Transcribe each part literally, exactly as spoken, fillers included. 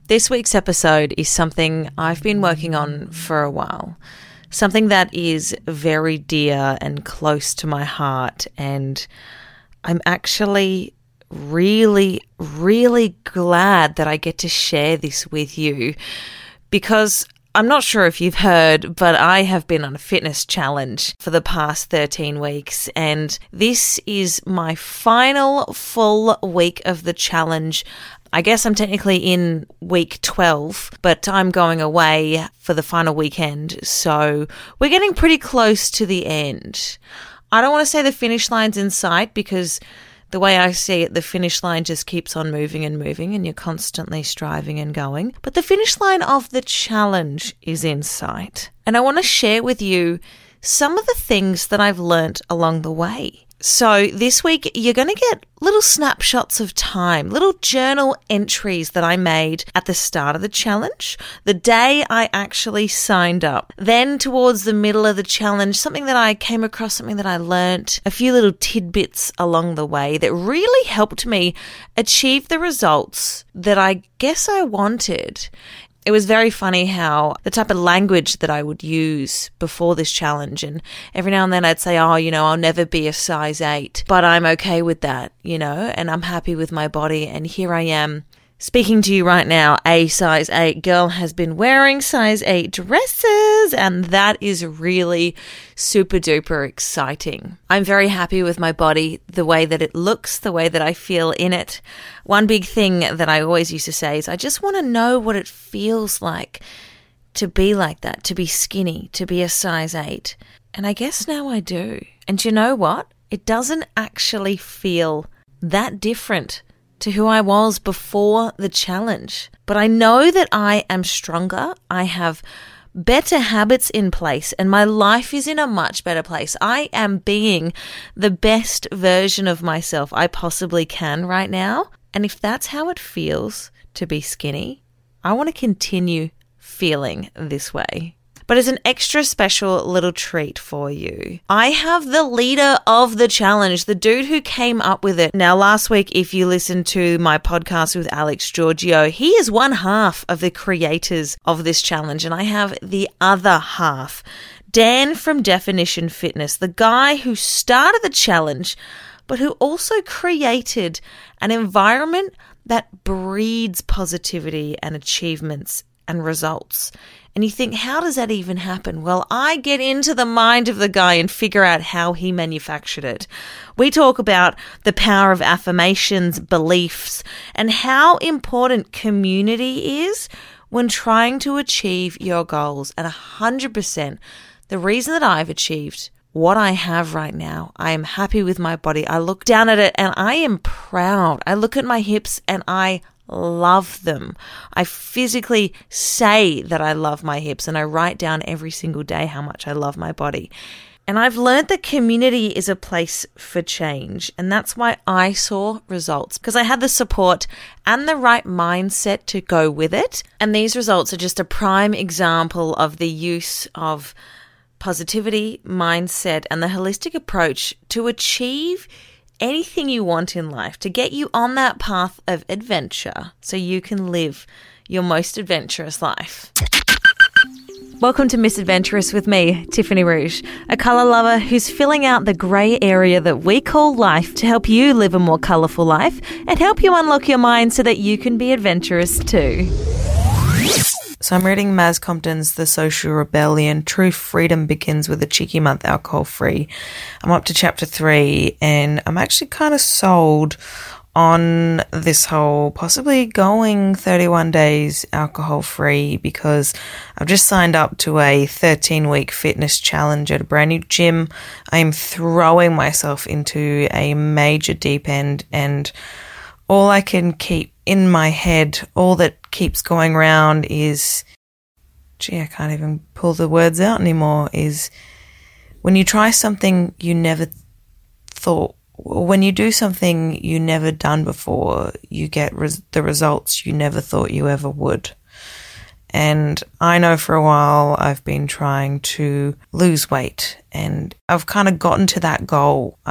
This week's episode is something I've been working on for a while, something that is very dear and close to my heart, and I'm actually really, really glad that I get to share this with you because I'm not sure if you've heard, but I have been on a fitness challenge for the past thirteen weeks, and this is my final full week of the challenge. I guess I'm technically in week twelve, but I'm going away for the final weekend, so we're getting pretty close to the end. I don't want to say the finish line's in sight because the way I see it, the finish line just keeps on moving and moving and you're constantly striving and going. But the finish line of the challenge is in sight. And I want to share with you some of the things that I've learnt along the way. So this week, you're going to get little snapshots of time, little journal entries that I made at the start of the challenge, the day I actually signed up. Then towards the middle of the challenge, something that I came across, something that I learnt, a few little tidbits along the way that really helped me achieve the results that I guess I wanted. It was very funny how the type of language that I would use before this challenge, and every now and then I'd say, oh, you know, I'll never be a size eight, but I'm okay with that, you know, and I'm happy with my body. And here I am speaking to you right now. A size eight girl has been wearing size eight dresses, and that is really super duper exciting. I'm very happy with my body, the way that it looks, the way that I feel in it. One big thing that I always used to say is I just want to know what it feels like to be like that, to be skinny, to be a size eight. And I guess now I do. And you know what? It doesn't actually feel that different to who I was before the challenge. But I know that I am stronger. I have better habits in place and my life is in a much better place. I am being the best version of myself I possibly can right now. And if that's how it feels to be skinny, I want to continue feeling this way. But as an extra special little treat for you, I have the leader of the challenge, the dude who came up with it. Now, last week, if you listened to my podcast with Alex Giorgio, he is one half of the creators of this challenge, and I have the other half. Dan from Definition Fitness, the guy who started the challenge, but who also created an environment that breeds positivity and achievements and results. And you think, how does that even happen? Well, I get into the mind of the guy and figure out how he manufactured it. We talk about the power of affirmations, beliefs, and how important community is when trying to achieve your goals. And one hundred percent the reason that I've achieved what I have right now, I am happy with my body. I look down at it and I am proud. I look at my hips and I love them. I physically say that I love my hips and I write down every single day how much I love my body. And I've learned that community is a place for change. And that's why I saw results, because I had the support and the right mindset to go with it. And these results are just a prime example of the use of positivity, mindset, and the holistic approach to achieve anything you want in life, to get you on that path of adventure so you can live your most adventurous life. Welcome to Miss Adventurous with me, Tiffany Rouge, a colour lover who's filling out the grey area that we call life to help you live a more colourful life and help you unlock your mind so that you can be adventurous too. So I'm reading Maz Compton's The Social Rebellion. True Freedom Begins with a Cheeky Month Alcohol Free. I'm up to chapter three and I'm actually kind of sold on this whole possibly going thirty-one days alcohol free because I've just signed up to a thirteen week fitness challenge at a brand new gym. I'm throwing myself into a major deep end, and all I can keep in my head, all that keeps going around is, gee, I can't even pull the words out anymore, is when you try something you never thought, when you do something you never done before, you get res- the results you never thought you ever would. And I know for a while I've been trying to lose weight, and I've kind of gotten to that goal. I've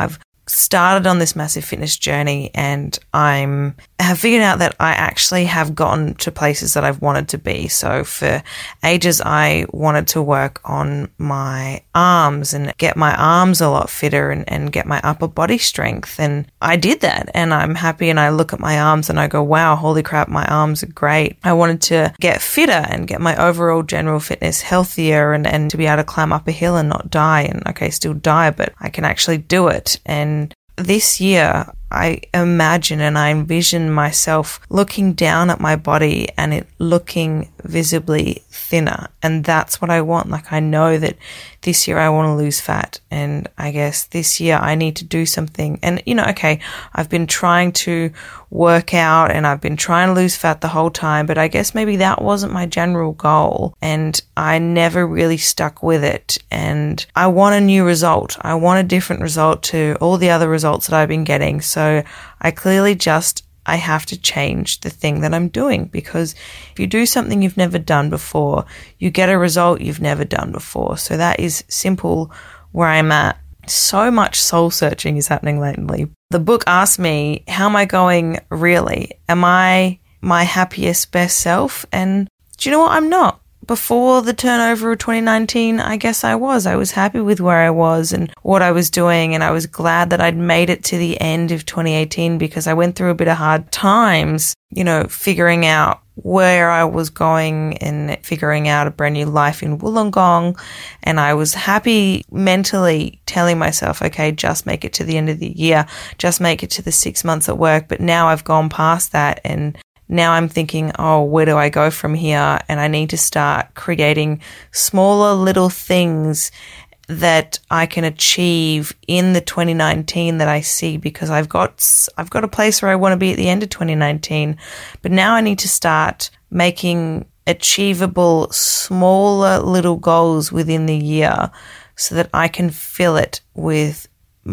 started on this massive fitness journey, and I'm have figured out that I actually have gotten to places that I've wanted to be. So for ages, I wanted to work on my arms and get my arms a lot fitter and, and get my upper body strength. And I did that, and I'm happy, and I look at my arms and I go, wow, holy crap, my arms are great. I wanted to get fitter and get my overall general fitness healthier, and, and to be able to climb up a hill and not die. And okay, still die, but I can actually do it. And this year, I imagine and I envision myself looking down at my body and it looking visibly thinner. And that's what I want. Like, I know that this year I want to lose fat, and I guess this year I need to do something. And, you know, okay, I've been trying to work out and I've been trying to lose fat the whole time, but I guess maybe that wasn't my general goal, and I never really stuck with it. And I want a new result. I want a different result to all the other results that I've been getting. So I clearly just I have to change the thing that I'm doing, because if you do something you've never done before, you get a result you've never done before. So that is simple where I'm at. So much soul searching is happening lately. The book asked me, how am I going really? Am I my happiest, best self? And do you know what? I'm not. Before the turnover of twenty nineteen, I guess I was. I was happy with where I was and what I was doing, and I was glad that I'd made it to the end of twenty eighteen, because I went through a bit of hard times, you know, figuring out where I was going and figuring out a brand new life in Wollongong. And I was happy mentally telling myself, okay, just make it to the end of the year, just make it to the six months at work. But now I've gone past that, and now I'm thinking, oh, where do I go from here? And I need to start creating smaller little things that I can achieve in the twenty nineteen that I see, because I've got I've got a place where I want to be at the end of twenty nineteen. But now I need to start making achievable, smaller little goals within the year so that I can fill it with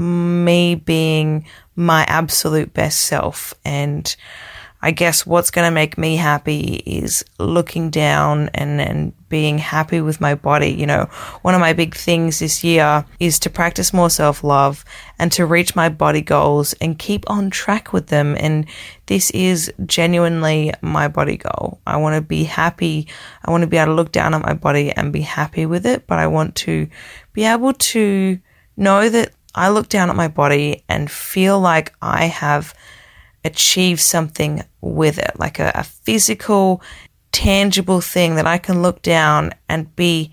me being my absolute best self. And I guess what's going to make me happy is looking down and, and being happy with my body. You know, one of my big things this year is to practice more self-love and to reach my body goals and keep on track with them. And this is genuinely my body goal. I want to be happy. I want to be able to look down at my body and be happy with it. But I want to be able to know that I look down at my body and feel like I have achieve something with it, like a, a physical, tangible thing that I can look down and be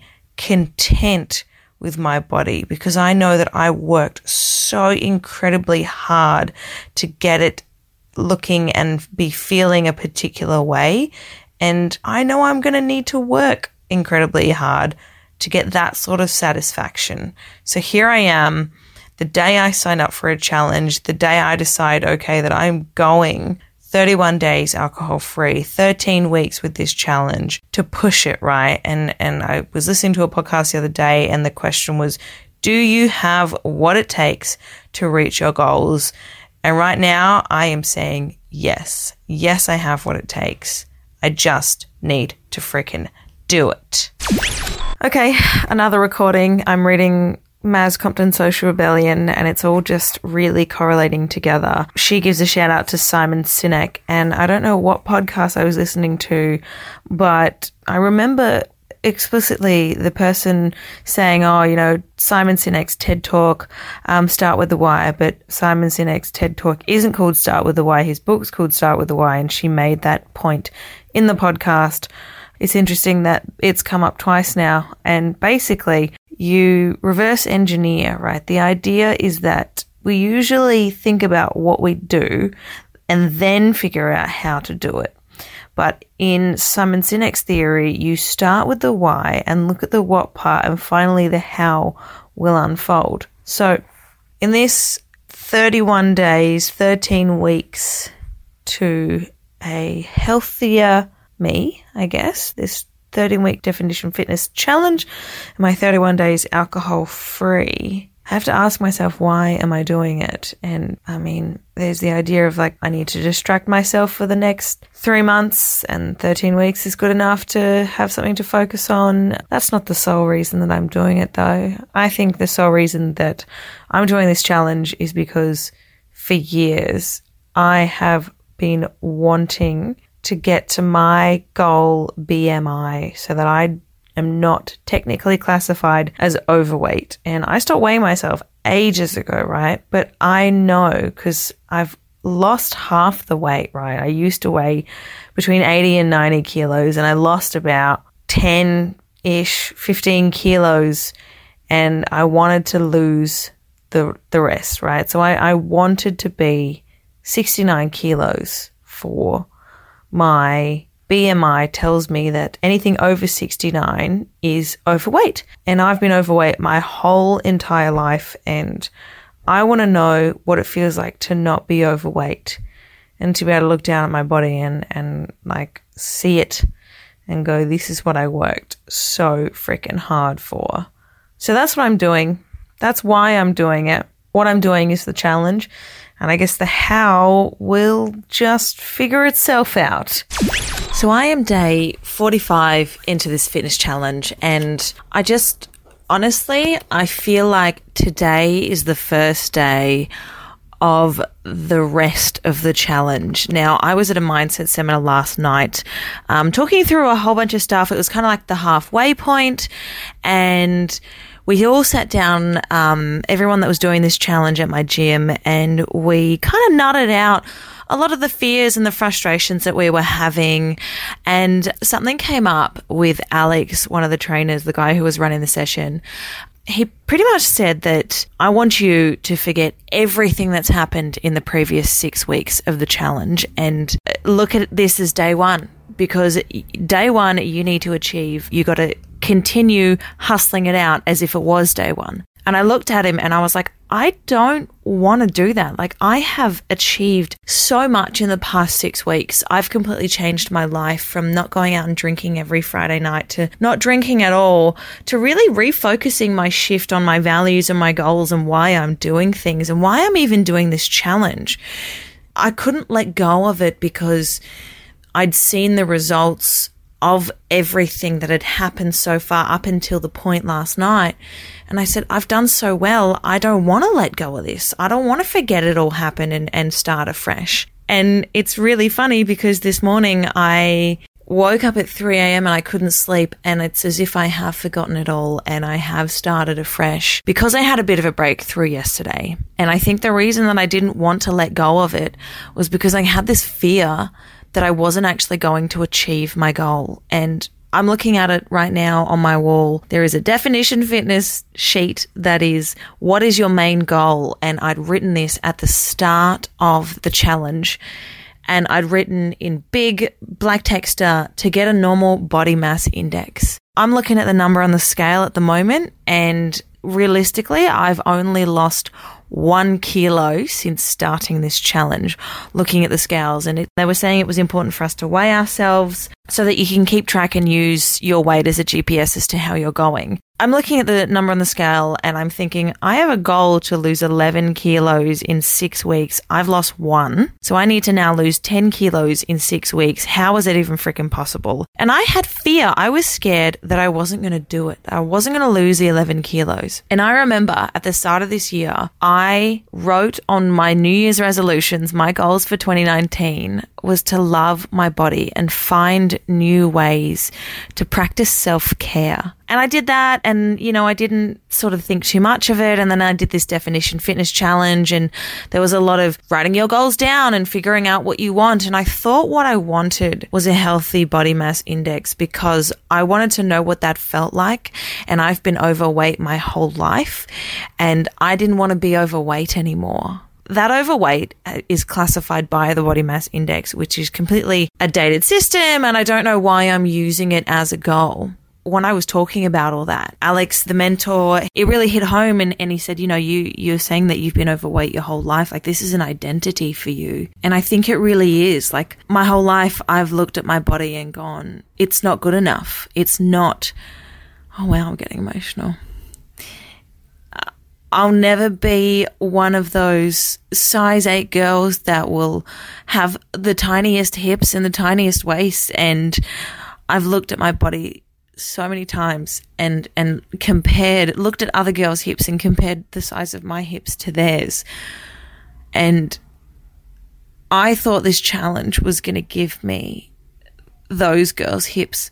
content with my body, because I know that I worked so incredibly hard to get it looking and be feeling a particular way. And I know I'm going to need to work incredibly hard to get that sort of satisfaction. So here I am, the day I sign up for a challenge, the day I decide, okay, that I'm going thirty-one days alcohol free, thirteen weeks with this challenge to push it, right? And and I was listening to a podcast the other day, and the question was, do you have what it takes to reach your goals? And right now I am saying yes. Yes, I have what it takes. I just need to freaking do it. Okay, another recording. I'm reading Maz Compton's Social Rebellion, and it's all just really correlating together. She gives a shout out to Simon Sinek, and I don't know what podcast I was listening to, but I remember explicitly the person saying, oh, you know, Simon Sinek's TED Talk, um, Start With The Why, but Simon Sinek's TED Talk isn't called Start With The Why. His book's called Start With The Why, and she made that point in the podcast. It's interesting that it's come up twice now, and basically you reverse engineer, right? The idea is that we usually think about what we do and then figure out how to do it. But in Simon Sinek's theory, you start with the why and look at the what part, and finally the how will unfold. So in this thirty-one days, thirteen weeks to a healthier me, I guess, this thirteen-week Definition Fitness Challenge, and my thirty-one days alcohol-free I have to ask myself, why am I doing it? And I mean, there's the idea of like, I need to distract myself for the next three months and thirteen weeks is good enough to have something to focus on. That's not the sole reason that I'm doing it though. I think the sole reason that I'm doing this challenge is because for years I have been wanting to get to my goal B M I so that I am not technically classified as overweight. And I stopped weighing myself ages ago, right? But I know because I've lost half the weight, right? I used to weigh between eighty and ninety kilos and I lost about ten-ish, fifteen kilos and I wanted to lose the the rest, right? So I, I wanted to be sixty-nine kilos for my B M I tells me that anything over sixty-nine is overweight. And I've been overweight my whole entire life and I want to know what it feels like to not be overweight and to be able to look down at my body and, and like see it and go, this is what I worked so freaking hard for. So that's what I'm doing. That's why I'm doing it. What I'm doing is the challenge. And I guess the how will just figure itself out. So I am day forty-five into this fitness challenge and I just, honestly, I feel like today is the first day of the rest of the challenge. Now, I was at a mindset seminar last night um, talking through a whole bunch of stuff. It was kind of like the halfway point and we all sat down, um, everyone that was doing this challenge at my gym, and we kind of nutted out a lot of the fears and the frustrations that we were having. And something came up with Alex, one of the trainers, the guy who was running the session. He pretty much said that I want you to forget everything that's happened in the previous six weeks of the challenge and look at this as day one, because day one you need to achieve, you got to continue hustling it out as if it was day one. And I looked at him and I was like, I don't want to do that. Like, I have achieved so much in the past six weeks. I've completely changed my life from not going out and drinking every Friday night to not drinking at all, to really refocusing my shift on my values and my goals and why I'm doing things and why I'm even doing this challenge. I couldn't let go of it because I'd seen the results of everything that had happened so far up until the point last night. And I said, I've done so well. I don't want to let go of this. I don't want to forget it all happened and, and start afresh. And it's really funny because this morning I woke up at three a.m. and I couldn't sleep, and it's as if I have forgotten it all and I have started afresh because I had a bit of a breakthrough yesterday. And I think the reason that I didn't want to let go of it was because I had this fear that I wasn't actually going to achieve my goal. And I'm looking at it right now on my wall. There is a definition fitness sheet that is, what is your main goal? And I'd written this at the start of the challenge. And I'd written in big black texter, to get a normal body mass index. I'm looking at the number on the scale at the moment, and realistically, I've only lost one kilo since starting this challenge, looking at the scales. And it, they were saying it was important for us to weigh ourselves so that you can keep track and use your weight as a G P S as to how you're going. I'm looking at the number on the scale and I'm thinking, I have a goal to lose eleven kilos in six weeks. I've lost one. So I need to now lose ten kilos in six weeks. How is it even freaking possible? And I had fear. I was scared that I wasn't going to do it. I wasn't going to lose the eleven kilos. And I remember at the start of this year, I wrote on my New Year's resolutions, my goals for twenty nineteen was to love my body and find new ways to practice self-care. And I did that, and, you know, I didn't sort of think too much of it. And then I did this definition fitness challenge, and there was a lot of writing your goals down and figuring out what you want. And I thought what I wanted was a healthy body mass index because I wanted to know what that felt like. And I've been overweight my whole life, and I didn't want to be overweight anymore. That overweight is classified by the body mass index, which is completely a dated system, and I don't know why I'm using it as a goal. When I was talking about all that, Alex, the mentor, it really hit home, and, and he said, you know, you, you're saying that you've been overweight your whole life. Like, this is an identity for you. And I think it really is. Like, my whole life, I've looked at my body and gone, it's not good enough. It's not, oh wow, I'm getting emotional. I'll never be one of those size eight girls that will have the tiniest hips and the tiniest waist. And I've looked at my body so many times and, and compared, looked at other girls' hips and compared the size of my hips to theirs. And I thought this challenge was going to give me those girls' hips.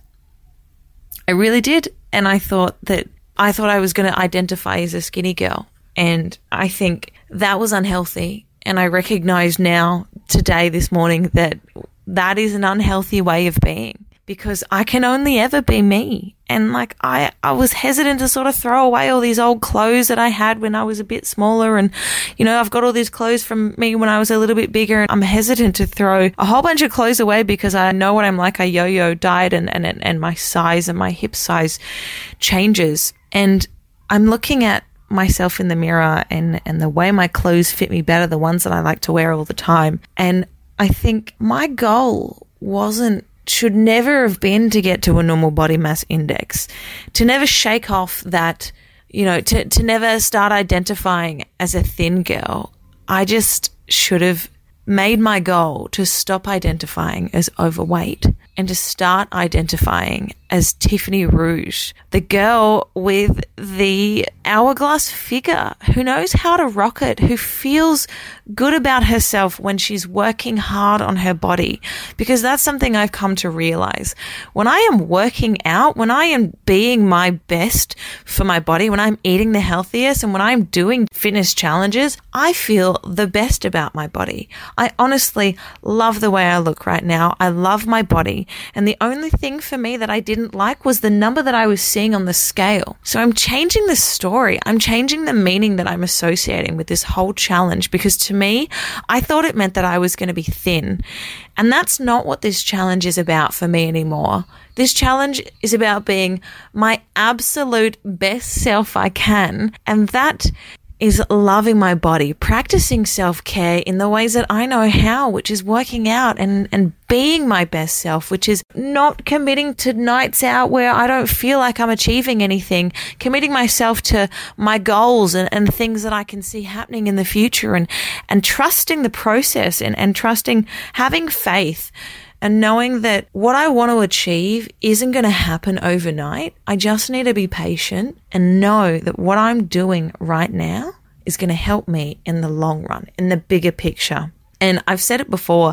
I really did. And I thought that I thought I was going to identify as a skinny girl. And I think that was unhealthy. And I recognize now, today, this morning, that that is an unhealthy way of being, because I can only ever be me. And like I, I was hesitant to sort of throw away all these old clothes that I had when I was a bit smaller. And, you know, I've got all these clothes from me when I was a little bit bigger. And I'm hesitant to throw a whole bunch of clothes away because I know what I'm like. I yo-yo diet and, and, and my size and my hip size changes. And I'm looking at myself in the mirror and, and the way my clothes fit me better, the ones that I like to wear all the time. And I think my goal wasn't, should never have been to get to a normal body mass index, to never shake off that, you know, to, to never start identifying as a thin girl. I just should have made my goal to stop identifying as overweight and to start identifying as Tiffany Rouge, the girl with the hourglass figure who knows how to rock it, who feels good about herself when she's working hard on her body. Because that's something I've come to realize. When I am working out, when I am being my best for my body, when I'm eating the healthiest, and when I'm doing fitness challenges, I feel the best about my body. I honestly love the way I look right now. I love my body. And the only thing for me that I didn't like was the number that I was seeing on the scale. So I'm changing the story. I'm changing the meaning that I'm associating with this whole challenge, because to me, I thought it meant that I was going to be thin. And that's not what this challenge is about for me anymore. This challenge is about being my absolute best self I can. And that is loving my body, practicing self-care in the ways that I know how, which is working out and, and being my best self, which is not committing to nights out where I don't feel like I'm achieving anything, committing myself to my goals and, and things that I can see happening in the future, and, and trusting the process and, and trusting, having faith and knowing that what I want to achieve isn't going to happen overnight. I just need to be patient and know that what I'm doing right now is going to help me in the long run, in the bigger picture. And I've said it before,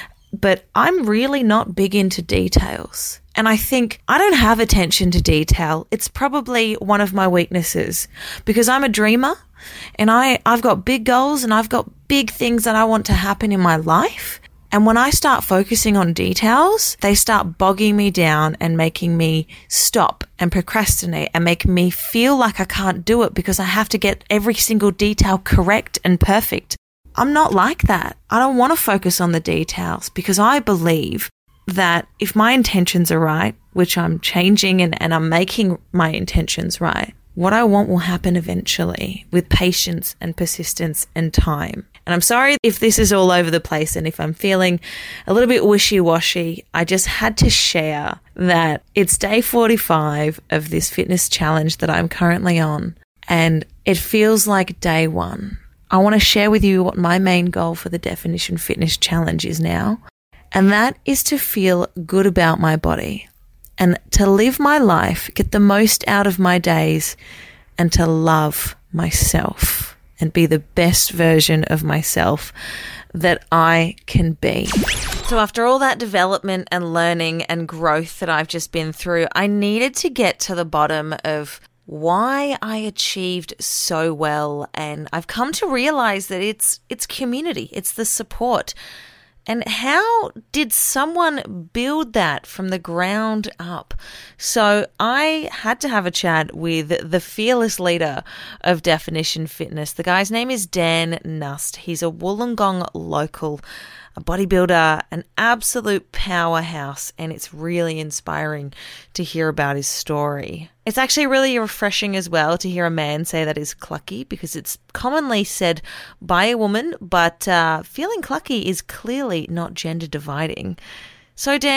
but I'm really not big into details. And I think I don't have attention to detail. It's probably one of my weaknesses, because I'm a dreamer and I, I've got big goals and I've got big things that I want to happen in my life. And when I start focusing on details, they start bogging me down and making me stop and procrastinate and make me feel like I can't do it because I have to get every single detail correct and perfect. I'm not like that. I don't want to focus on the details, because I believe that if my intentions are right, which I'm changing and, and I'm making my intentions right, what I want will happen eventually with patience and persistence and time. And I'm sorry if this is all over the place and if I'm feeling a little bit wishy-washy. I just had to share that it's day forty-five of this fitness challenge that I'm currently on, and it feels like day one. I want to share with you what my main goal for the Definition Fitness Challenge is now, and that is to feel good about my body and to live my life, get the most out of my days, and to love myself and be the best version of myself that I can be. So after all that development and learning and growth that I've just been through, I needed to get to the bottom of why I achieved so well. And I've come to realize that it's it's community, it's the support. And how did someone build that from the ground up? So I had to have a chat with the fearless leader of Definition Fitness. The guy's name is Dan Nust. He's a Wollongong local, a bodybuilder, an absolute powerhouse, and it's really inspiring to hear about his story. It's actually really refreshing as well to hear a man say that he's clucky, because it's commonly said by a woman, but uh, feeling clucky is clearly not gender dividing. So Dan,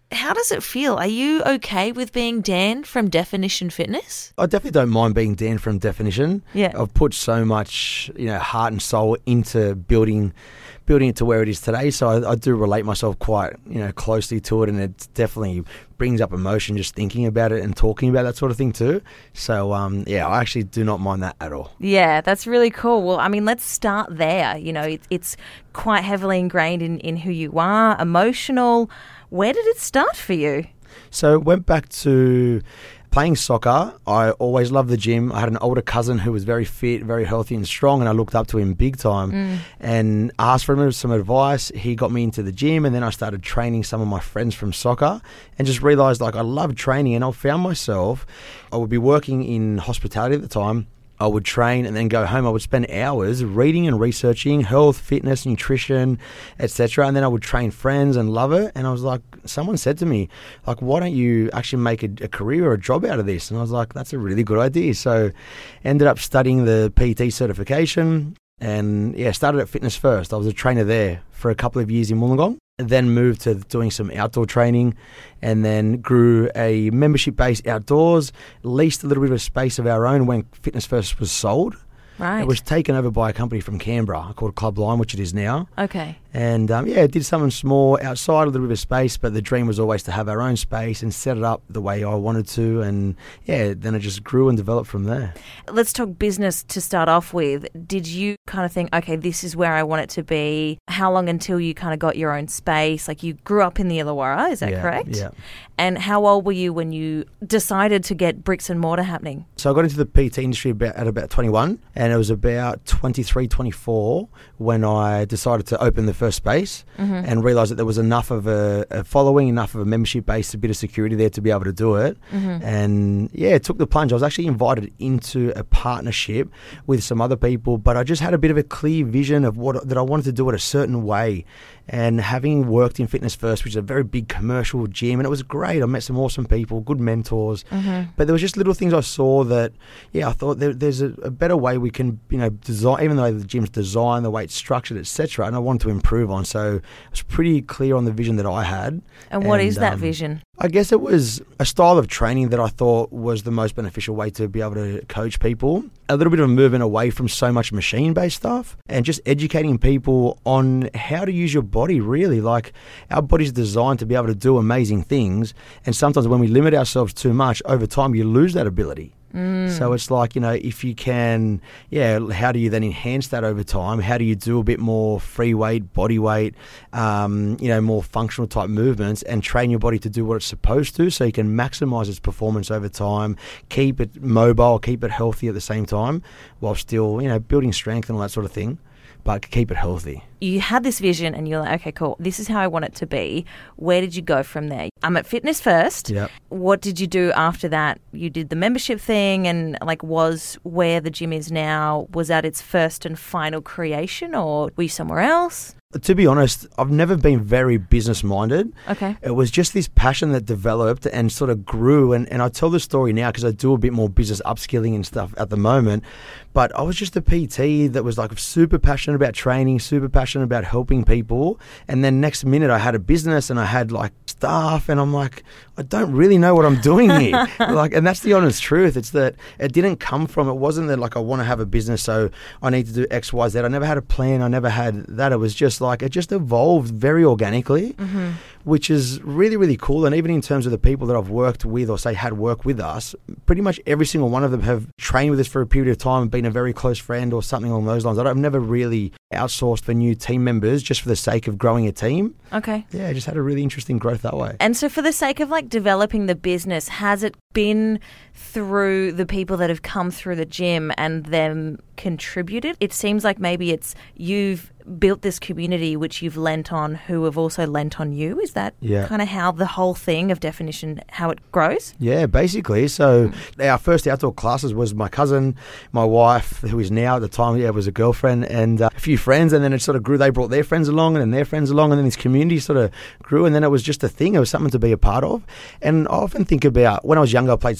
how does it feel? Are you okay with being Dan from Definition Fitness? I definitely don't mind being Dan from Definition. Yeah. I've put so much, you know, heart and soul into building building it to where it is today. So I, I do relate myself quite, you know, closely to it, and it definitely brings up emotion just thinking about it and talking about that sort of thing too. So um, yeah, I actually do not mind that at all. Yeah, that's really cool. Well, I mean, let's start there. You know, it, it's quite heavily ingrained in, in who you are, emotional. Where did it start for you? So went back to playing soccer. I always loved the gym. I had an older cousin who was very fit, very healthy and strong, and I looked up to him big time mm. and asked for him some advice. He got me into the gym, and then I started training some of my friends from soccer and just realised like I loved training, and I found myself, I would be working in hospitality at the time. I would train and then go home. I would spend hours reading and researching health, fitness, nutrition, et cetera. And then I would train friends and love it. And I was like, someone said to me, like, why don't you actually make a, a career or a job out of this? And I was like, that's a really good idea. So ended up studying the P T certification and yeah, started at Fitness First. I was a trainer there for a couple of years in Wollongong. Then moved to doing some outdoor training and then grew a membership-based outdoors, leased a little bit of a space of our own when Fitness First was sold. Right. It was taken over by a company from Canberra called Club Line, which it is now. Okay. And um, yeah, did something small outside, a little bit of space, but the dream was always to have our own space and set it up the way I wanted to. And yeah, then it just grew and developed from there. Let's talk business to start off with. Did you kind of think, okay, this is where I want it to be? How long until you kind of got your own space? Like you grew up in the Illawarra, is that yeah, correct? Yeah. And how old were you when you decided to get bricks and mortar happening? So I got into the P T industry about, at about twenty-one, and it was about twenty-three, twenty-four when I decided to open the first space mm-hmm. and realised that there was enough of a, a following, enough of a membership base, a bit of security there to be able to do it. Mm-hmm. And yeah, it took the plunge. I was actually invited into a partnership with some other people, but I just had a bit of a clear vision of what that I wanted to do it a certain way. And having worked in Fitness First, which is a very big commercial gym, and it was great. I met some awesome people, good mentors. Mm-hmm. But there was just little things I saw that, yeah, I thought there, there's a, a better way we can, you know, design, even though the gym's designed, the way it's structured, et cetera. And I wanted to improve on. So I was pretty clear on the vision that I had. And what and, is that um, vision? I guess it was a style of training that I thought was the most beneficial way to be able to coach people. A little bit of a movement away from so much machine-based stuff and just educating people on how to use your body, really. Like, our body's designed to be able to do amazing things, and sometimes when we limit ourselves too much, over time you lose that ability. Mm. So it's like, you know, if you can, yeah, how do you then enhance that over time? How do you do a bit more free weight, body weight, um, you know, more functional type movements and train your body to do what it's supposed to so you can maximize its performance over time, keep it mobile, keep it healthy at the same time while still, you know, building strength and all that sort of thing, but keep it healthy. You had this vision and you're like, okay, cool, this is how I want it to be. Where did you go from there? I'm at Fitness First. Yep. What did you do after that? You did the membership thing, and like, was where the gym is now, was that its first and final creation, or were you somewhere else? To be honest, I've never been very business-minded. Okay. It was just this passion that developed and sort of grew. And, and I tell the story now because I do a bit more business upskilling and stuff at the moment. But I was just a P T that was like super passionate about training, super passionate about helping people. And then next minute I had a business and I had like staff, and I'm like, I don't really know what I'm doing here. Like, and that's the honest truth. It's that it didn't come from, it wasn't that like I want to have a business, so I need to do X, Y, Z. I never had a plan. I never had that. It was just like, it just evolved very organically, mm-hmm. which is really, really cool. And even in terms of the people that I've worked with or say had worked with us, pretty much every single one of them have trained with us for a period of time and been a very close friend or something along those lines. I've never really outsourced for new team members just for the sake of growing a team. Okay. Yeah, just had a really interesting growth that way. And so for the sake of like developing the business, has it been through the people that have come through the gym and them contributed? It seems like maybe it's you've built this community which you've lent on who have also lent on you. Is that yeah. kind of how the whole thing of Definition, how it grows? Yeah, basically. So mm. our first outdoor classes was my cousin, my wife, who is now at the time, yeah, was a girlfriend, and uh, a few friends, and then it sort of grew. They brought their friends along and then their friends along, and then this community sort of grew, and then it was just a thing. It was something to be a part of. And I often think about when I was younger, I played sport, and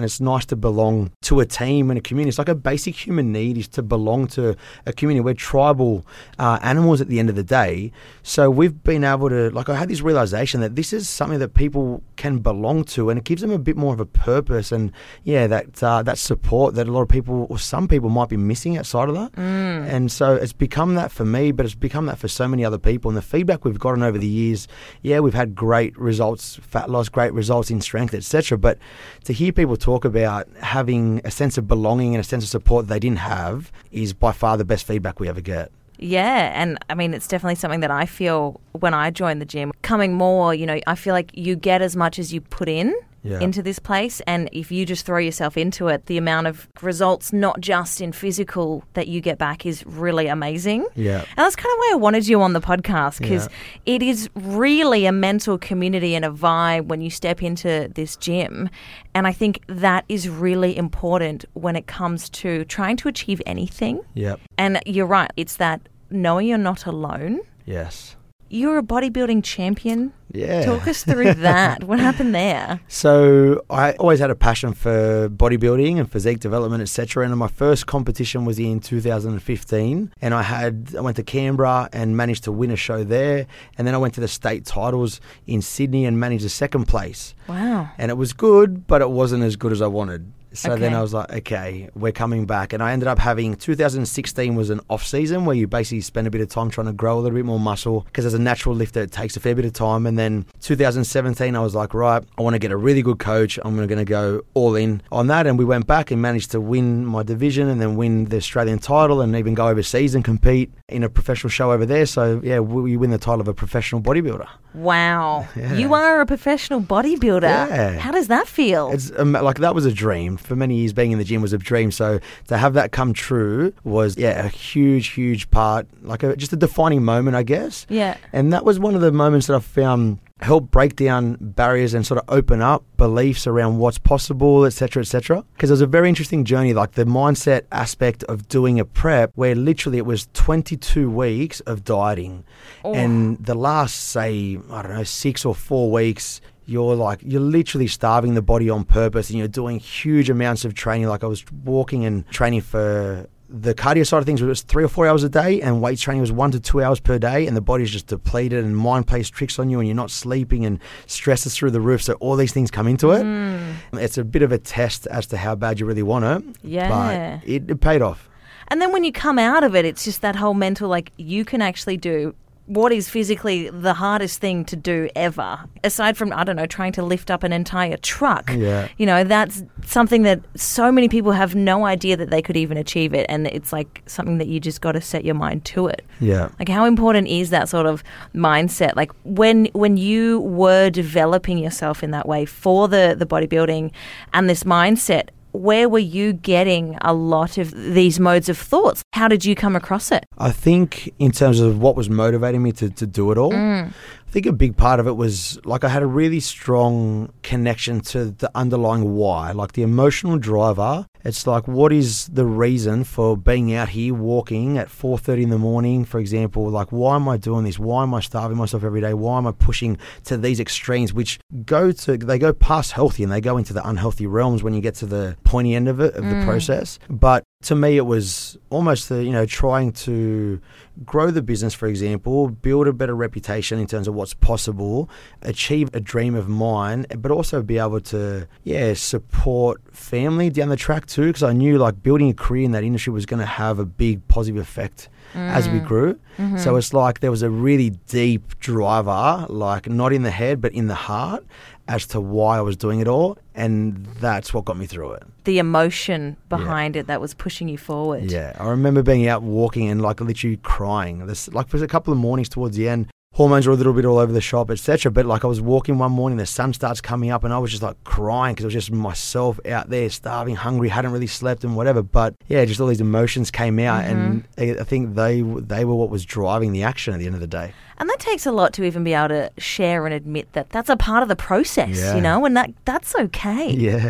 and it's nice to belong to a team and a community. It's like a basic human need is to belong to a community. We're tribal uh, animals at the end of the day. So we've been able to, like I had this realization that this is something that people can belong to, and it gives them a bit more of a purpose and, yeah, that uh, that support that a lot of people or some people might be missing outside of that. Mm. And so it's become that for me, but it's become that for so many other people. And the feedback we've gotten over the years, yeah, we've had great results, fat loss, great results in strength, et cetera. But to hear people talk about having a sense of belonging and a sense of support they didn't have is by far the best feedback we ever get. Yeah, and I mean, it's definitely something that I feel when I joined the gym. Coming more, you know, I feel like you get as much as you put in. Yeah. Into this place, and if you just throw yourself into it, the amount of results, not just in physical, that you get back is really amazing. Yeah. And that's kind of why I wanted you on the podcast, because yeah. it is really a mental community and a vibe when you step into this gym, and I think that is really important when it comes to trying to achieve anything. Yep. And you're right, it's that knowing you're not alone. Yes. You're a bodybuilding champion. Yeah. Talk us through that. What happened there? So I always had a passion for bodybuilding and physique development, et cetera. And my first competition was in two thousand fifteen. And I had I went to Canberra and managed to win a show there. And then I went to the state titles in Sydney and managed a second place. Wow. And it was good, but it wasn't as good as I wanted. So okay. then I was like, okay, we're coming back. And I ended up having, two thousand sixteen was an off season where you basically spend a bit of time trying to grow a little bit more muscle, because as a natural lifter, it takes a fair bit of time. And then two thousand seventeen, I was like, right, I want to get a really good coach. I'm going to go all in on that. And we went back and managed to win my division and then win the Australian title and even go overseas and compete in a professional show over there. So yeah, we win the title of a professional bodybuilder. Wow. Yeah. You are a professional bodybuilder. Yeah. How does that feel? It's um, like that was a dream. For many years, being in the gym was a dream. So to have that come true was, yeah, a huge, huge part, like a, just a defining moment, I guess. Yeah. And that was one of the moments that I found help break down barriers and sort of open up beliefs around what's possible, et cetera, et cetera. Because it was a very interesting journey, like the mindset aspect of doing a prep where literally it was twenty-two weeks of dieting. Oh. And the last, say, I don't know, six or four weeks, you're like, you're literally starving the body on purpose and you're doing huge amounts of training. Like I was walking and training for the cardio side of things, was three or four hours a day, and weight training was one to two hours per day, and the body's just depleted and mind plays tricks on you and you're not sleeping and stress is through the roof. So all these things come into it. Mm. It's a bit of a test as to how bad you really want it. Yeah. But it, it paid off. And then when you come out of it, it's just that whole mental, like, you can actually do what is physically the hardest thing to do ever, aside from, I don't know, trying to lift up an entire truck. Yeah. You know, that's something that so many people have no idea that they could even achieve it. And it's like something that you just got to set your mind to it. Yeah. Like, how important is that sort of mindset? Like, when when you were developing yourself in that way for the, the bodybuilding and this mindset, where were you getting a lot of these modes of thoughts? How did you come across it? I think in terms of what was motivating me to, to do it all, mm. I think a big part of it was, like, I had a really strong connection to the underlying why, like the emotional driver. It's like, what is the reason for being out here walking at four thirty in the morning, for example? Like, why am I doing this? Why am I starving myself every day? Why am I pushing to these extremes, which go to, they go past healthy and they go into the unhealthy realms when you get to the pointy end of it, of mm. the process. But to me, it was almost the, you know, trying to grow the business, for example, build a better reputation in terms of what's possible, achieve a dream of mine, but also be able to, yeah, support family down the track too, because I knew, like, building a career in that industry was going to have a big positive effect mm. as we grew. Mm-hmm. So it's like there was a really deep driver, like not in the head, but in the heart, as to why I was doing it all. And that's what got me through it. The emotion behind yeah. it that was pushing you forward. Yeah. I remember being out walking and, like, literally crying. This, like, for a couple of mornings towards the end, hormones were a little bit all over the shop, et cetera. But, like, I was walking one morning, the sun starts coming up, and I was just, like, crying because it was just myself out there, starving, hungry, hadn't really slept and whatever. But, yeah, just all these emotions came out, mm-hmm. and I think they they were what was driving the action at the end of the day. And that takes a lot to even be able to share and admit that that's a part of the process, yeah. you know, and that that's okay. Yeah.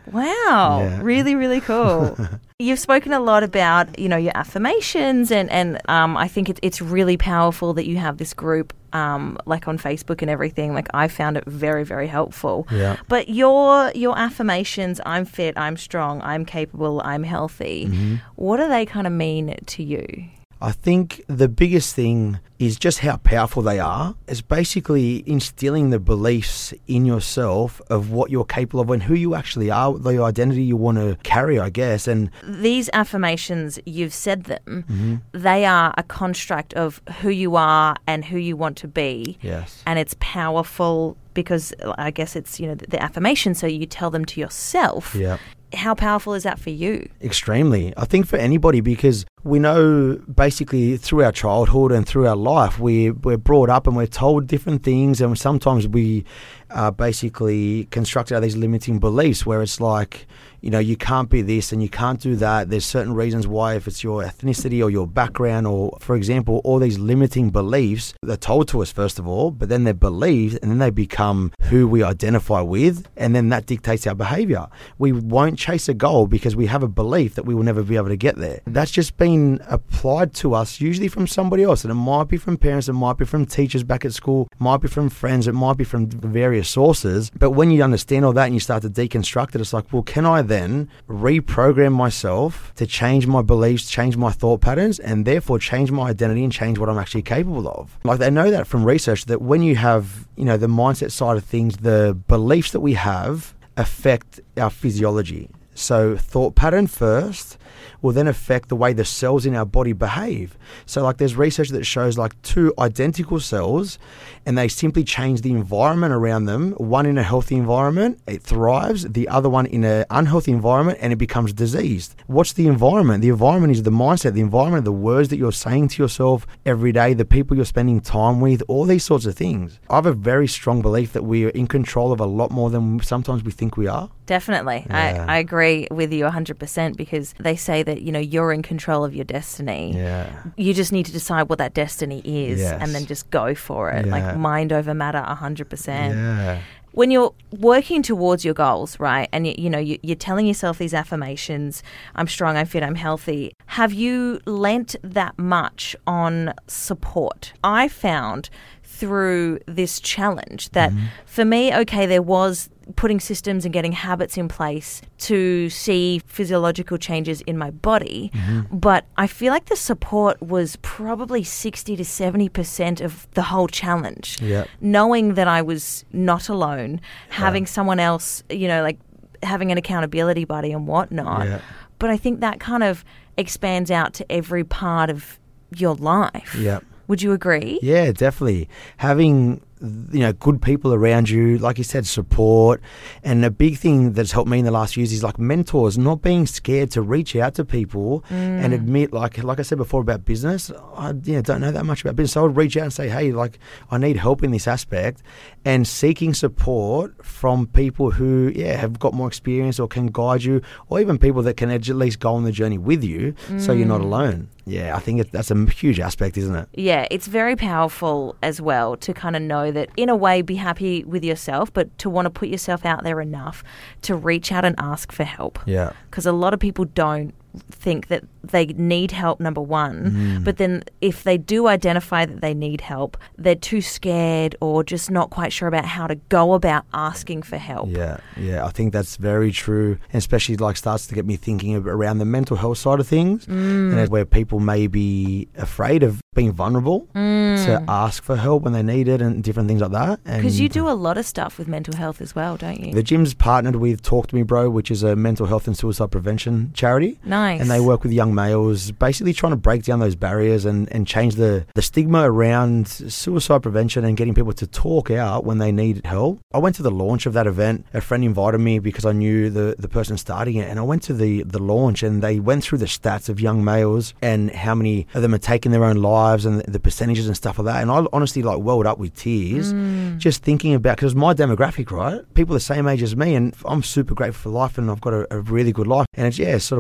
Wow. Yeah. Really, really cool. You've spoken a lot about, you know, your affirmations and, and um, I think it, it's really powerful that you have this group um, like on Facebook and everything. Like I found it very, very helpful. Yeah. But your your affirmations, I'm fit, I'm strong, I'm capable, I'm healthy, mm-hmm. what do they kind of mean to you? I think the biggest thing is just how powerful they are. It's basically instilling the beliefs in yourself of what you're capable of and who you actually are, the identity you want to carry, I guess. And these affirmations, you've said them, mm-hmm. they are a construct of who you are and who you want to be. Yes. And it's powerful because I guess it's, you know, the, the affirmation, so you tell them to yourself. Yeah. How powerful is that for you? Extremely. I think for anybody, because we know basically through our childhood and through our life, we, we're brought up and we're told different things, and sometimes we are basically constructed out of these limiting beliefs where it's like, you know, you can't be this and you can't do that. There's certain reasons why, if it's your ethnicity or your background or, for example, all these limiting beliefs, they're told to us first of all, but then they're believed and then they become who we identify with, and then that dictates our behavior. We won't chase a goal because we have a belief that we will never be able to get there. That's just been applied to us usually from somebody else, and it might be from parents, it might be from teachers back at school, it might be from friends, it might be from various sources. But when you understand all that and you start to deconstruct it, it's like, well, can I then reprogram myself to change my beliefs, change my thought patterns, and therefore change my identity and change what I'm actually capable of? Like, they know that from research that when you have, you know, the mindset side of things, the beliefs that we have affect our physiology. So thought pattern first will then affect the way the cells in our body behave. So like there's research that shows like two identical cells and they simply change the environment around them. One in a healthy environment, it thrives. The other one in an unhealthy environment and it becomes diseased. What's the environment? The environment is the mindset, the environment, the words that you're saying to yourself every day, the people you're spending time with, all these sorts of things. I have a very strong belief that we are in control of a lot more than sometimes we think we are. Definitely. Yeah. I, I agree with you one hundred percent because they say that, you know, you're in control of your destiny. Yeah. You just need to decide what that destiny is yes. and then just go for it. Yeah. Like mind over matter one hundred percent. Yeah. When you're working towards your goals, right, and you, you know, you, you're telling yourself these affirmations, I'm strong, I'm fit, I'm healthy, have you lent that much on support? I found through this challenge that mm-hmm. for me, okay, there was putting systems and getting habits in place to see physiological changes in my body. Mm-hmm. But I feel like the support was probably sixty to seventy percent of the whole challenge. Yep. Knowing that I was not alone, having yeah. someone else, you know, like having an accountability buddy and whatnot. Yeah. But I think that kind of expands out to every part of your life. Yeah. Would you agree? Yeah, definitely. Having, you know, good people around you, like you said, support. And a big thing that's helped me in the last few years is like mentors, not being scared to reach out to people mm. and admit, like like I said before about business, I you know, don't know that much about business. So I would reach out and say, hey, like I need help in this aspect, and seeking support from people who, yeah, have got more experience or can guide you, or even people that can at least go on the journey with you mm. so you're not alone. Yeah, I think it, that's a huge aspect, isn't it? Yeah, it's very powerful as well to kind of know that, in a way, be happy with yourself, but to want to put yourself out there enough to reach out and ask for help. Yeah. Because a lot of people don't think that they need help, number one, mm. but then if they do identify that they need help, they're too scared or just not quite sure about how to go about asking for help. Yeah, yeah, I think that's very true, and especially like starts to get me thinking of, around the mental health side of things, mm. and where people may be afraid of being vulnerable mm. to ask for help when they need it and different things like that. Because you do a lot of stuff with mental health as well, don't you? The gym's partnered with Talk to Me Bro, which is a mental health and suicide prevention charity. Nice. And they work with young males, basically trying to break down those barriers and, and change the, the stigma around suicide prevention and getting people to talk out when they need help. I went to the launch of that event. A friend invited me because I knew the, the person starting it, and I went to the, the launch and they went through the stats of young males and how many of them are taking their own lives and the, the percentages and stuff like that. And I honestly like welled up with tears mm. just thinking about, because it was my demographic, right? People the same age as me, and I'm super grateful for life and I've got a, a really good life. And it's, yeah, it sort of brought me to tears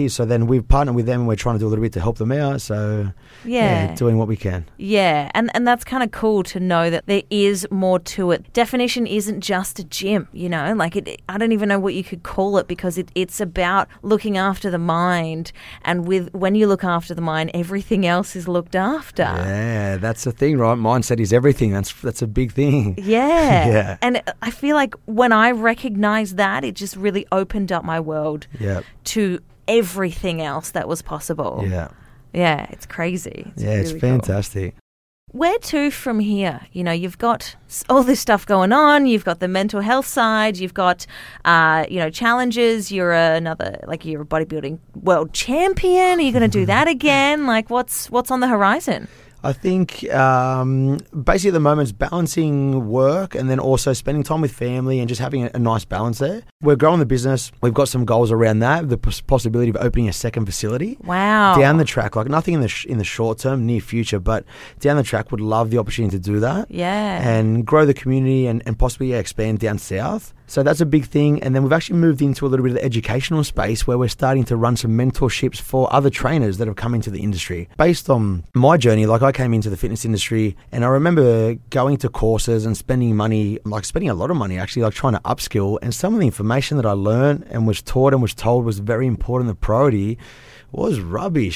volunteers. So then we've partnered with them and we're trying to do a little bit to help them out. So Yeah. yeah, doing what we can. Yeah, and, and that's kind of cool to know that there is more to it. Definition isn't just a gym, you know, like it. I don't even know what you could call it because it, it's about looking after the mind, and with when you look after the mind, everything else is looked after. Yeah, that's the thing, right? Mindset is everything. That's that's a big thing. Yeah. Yeah. And I feel like when I recognized that, it just really opened up my world Yeah. to everything else that was possible. Yeah. Yeah, it's crazy. It's Yeah, it's really cool. fantastic. Where to from here? You know, you've got s- all this stuff going on. You've got the mental health side. You've got, uh, you know, challenges. You're another, like, you're a bodybuilding world champion. Are you going to do that again? Like, what's what's on the horizon? I think um, basically at the moment it's balancing work and then also spending time with family and just having a, a nice balance there. We're growing the business. We've got some goals around that, the pos- possibility of opening a second facility. Wow. Down the track, like nothing in the sh- in the short term, near future, but down the track would love the opportunity to do that. Yeah. And grow the community and, and possibly yeah, expand down south. So that's a big thing. And then we've actually moved into a little bit of the educational space where we're starting to run some mentorships for other trainers that have come into the industry. Based on my journey, like I came into the fitness industry and I remember going to courses and spending money, like spending a lot of money actually, like trying to upskill. And some of the information that I learned and was taught and was told was very important, the priority was rubbish.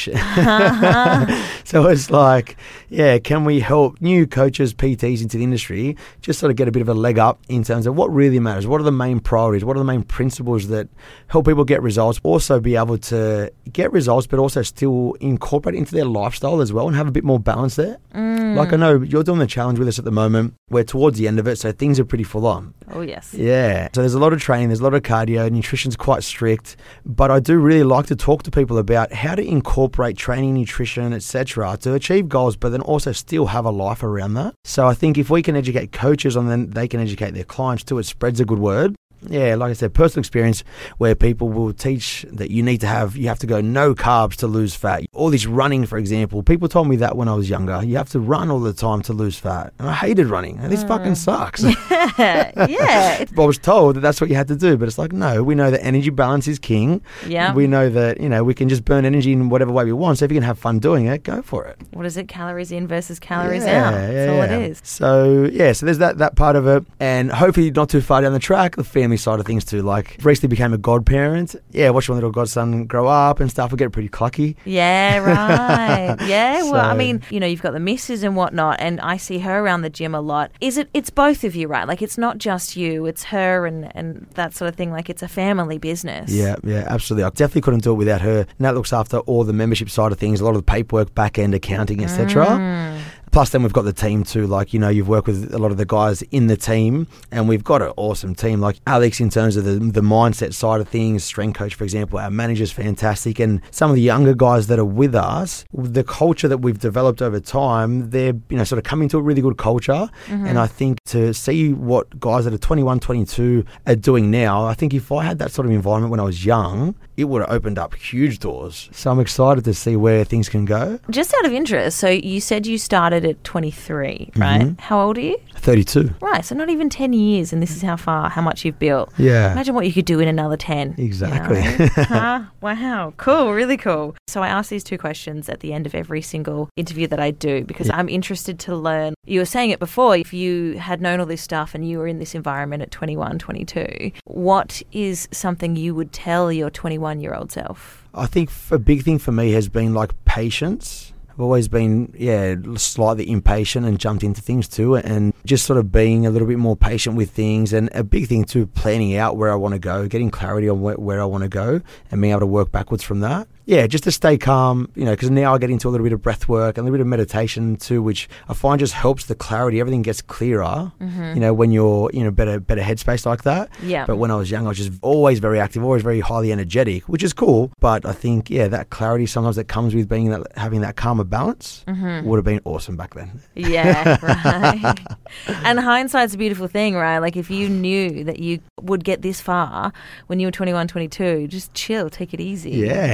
So it's like, yeah, can we help new coaches, P Ts into the industry just sort of get a bit of a leg up in terms of what really matters? What are the main priorities? What are the main principles that help people get results? Also be able to get results, but also still incorporate into their lifestyle as well and have a bit more balance there. Mm. Like I know you're doing the challenge with us at the moment. We're towards the end of it, so things are pretty full on. Oh, yes. Yeah. So there's a lot of training, there's a lot of cardio, nutrition's quite strict, but I do really like to talk to people about how to incorporate training, nutrition, et cetera to achieve goals, but then also still have a life around that. So I think if we can educate coaches and then they can educate their clients too, it spreads a good word. Yeah, like I said, personal experience where people will teach that you need to have, you have to go no carbs to lose fat. All this running, for example, people told me that when I was younger. You have to run all the time to lose fat. And I hated running. And this mm. fucking sucks. Yeah, yeah. I was told that that's what you had to do, but it's like, no, we know that energy balance is king. Yeah. We know that, you know, we can just burn energy in whatever way we want. So if you can have fun doing it, go for it. What is it? Calories in versus calories yeah, out. Yeah, That's all yeah. it is. So, yeah, so there's that, that part of it. And hopefully not too far down the track, the family side of things too. Like, recently became a godparent. Yeah, watched my little godson grow up and stuff. We get pretty clucky. Yeah, right. Yeah, well, So- I mean, you know, you've got the missus and whatnot, and I see her around the gym a lot. Is it, it's both of you, right? Like, it's not just you, it's her and, and that sort of thing. Like, it's a family business. Yeah, yeah, absolutely. I definitely couldn't do it without her. And that looks after all the membership side of things, a lot of the paperwork, back end accounting, et cetera. Mm. Plus, then we've got the team too. Like, you know, you've worked with a lot of the guys in the team, and we've got an awesome team. Like Alex, in terms of the, the mindset side of things, strength coach, for example, our manager's fantastic. And some of the younger guys that are with us, the culture that we've developed over time, they're, you know, sort of coming to a really good culture. Mm-hmm. And I think to see what guys that are twenty-one, twenty-two are doing now, I think if I had that sort of environment when I was young, it would have opened up huge doors. So I'm excited to see where things can go. Just out of interest, so you said you started at twenty-three, right? Mhm. How old are you? thirty-two. Right, so not even ten years, and this is how far, how much you've built. Yeah. Imagine what you could do in another ten. Exactly. You know? Huh? Wow, cool, really cool. So I ask these two questions at the end of every single interview that I do because Yeah. I'm interested to learn. You were saying it before, if you had known all this stuff and you were in this environment at twenty-one, twenty-two, what is something you would tell your twenty-one-year-old self? I think a big thing for me has been like patience. I've always been, yeah, slightly impatient and jumped into things too, and just sort of being a little bit more patient with things. And a big thing too, planning out where I want to go, getting clarity on where, where I want to go and being able to work backwards from that. Yeah, just to stay calm, you know, because now I get into a little bit of breath work and a little bit of meditation too, which I find just helps the clarity. Everything gets clearer, Mm-hmm. you know, when you're, you know, better better headspace like that. Yeah. But when I was young, I was just always very active, always very highly energetic, which is cool. But I think, yeah, that clarity sometimes that comes with being that, having that calmer balance Mm-hmm. would have been awesome back then. Yeah, right. And hindsight's a beautiful thing, right? Like if you knew that you would get this far when you were twenty-one, twenty-two, just chill, take it easy. Yeah, enjoy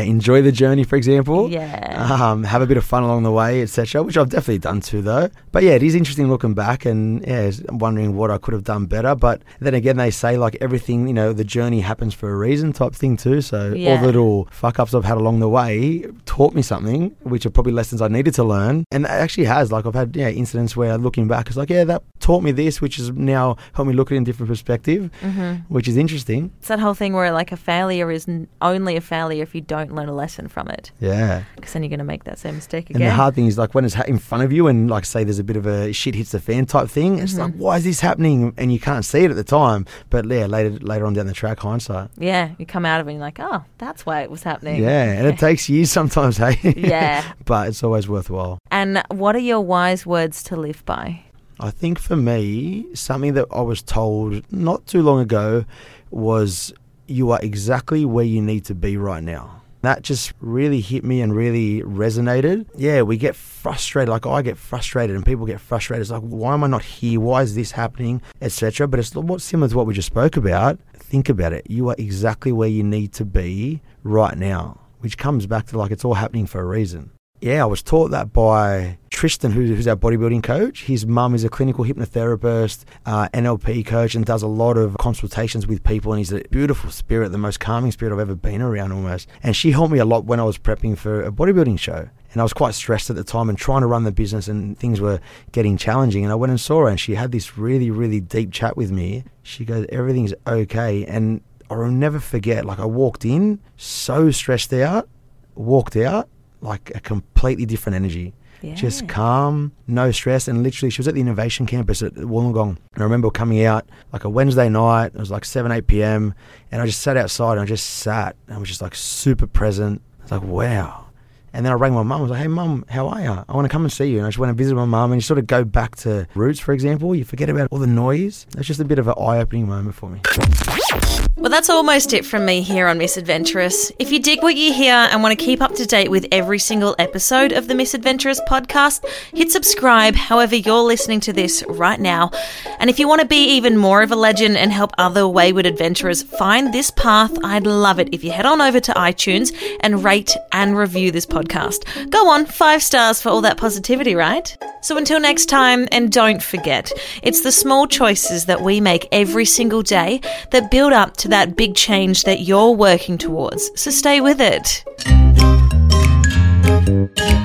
the journey, for example. Yeah. Um, have a bit of fun along the way, et cetera, which I've definitely done too, though. But yeah, it is interesting looking back and yeah, I'm wondering what I could have done better. But then again, they say like everything, you know, the journey happens for a reason type thing too. So Yeah. all the little fuck ups I've had along the way taught me something, which are probably lessons I needed to learn. And it actually has. Like I've had yeah, incidents where looking back, it's like, yeah, that taught me this, which has now helped me look at it in a different perspective, Mm-hmm. which is interesting. It's that whole thing where like a failure is n- only a failure if you don't learn a lesson from it. Yeah. Because then you're going to make that same mistake And again. the hard thing is like when it's ha- in front of you and like say there's a bit of a shit hits the fan type thing, it's Mhm. like, why is this happening? And you can't see it at the time. But yeah, later later on down the track, hindsight. Yeah, you come out of it and you're like, oh, that's why it was happening. Yeah, and it takes years sometimes, hey? Yeah. But it's always worthwhile. And what are your wise words to live by? I think for me, something that I was told not too long ago was you are exactly where you need to be right now. That just really hit me and really resonated. Yeah, we get frustrated. Like I get frustrated and people get frustrated. It's like, why am I not here? Why is this happening? Etc. But it's what's similar to what we just spoke about. Think about it. You are exactly where you need to be right now, which comes back to like it's all happening for a reason. Yeah, I was taught that by Tristan, who, who's our bodybuilding coach. His mum is a clinical hypnotherapist, uh, N L P coach, and does a lot of consultations with people. And he's a beautiful spirit, the most calming spirit I've ever been around almost. And she helped me a lot when I was prepping for a bodybuilding show. And I was quite stressed at the time and trying to run the business and things were getting challenging. And I went and saw her and she had this really, really deep chat with me. She goes, everything's okay. And I'll never forget, like I walked in so stressed out, walked out, like a completely different energy. Yeah. Just calm, no stress. And literally she was at the innovation campus at Wollongong. And I remember coming out like a Wednesday night, it was like seven, eight p.m. and I just sat outside and I just sat and I was just like super present. I was like, wow. And then I rang my mum. I was like, hey, mum, how are you? I want to come and see you. And I just went and visit my mum and you sort of go back to roots, for example. You forget about all the noise. It's just a bit of an eye-opening moment for me. Well, that's almost it from me here on Misadventurous. If you dig what you hear and want to keep up to date with every single episode of the Misadventurous podcast, hit subscribe however you're listening to this right now. And if you want to be even more of a legend and help other wayward adventurers find this path, I'd love it if you head on over to iTunes and rate and review this podcast. Go on, five stars for all that positivity, right? So until next time, and don't forget, it's the small choices that we make every single day that build up to that big change that you're working towards. So stay with it.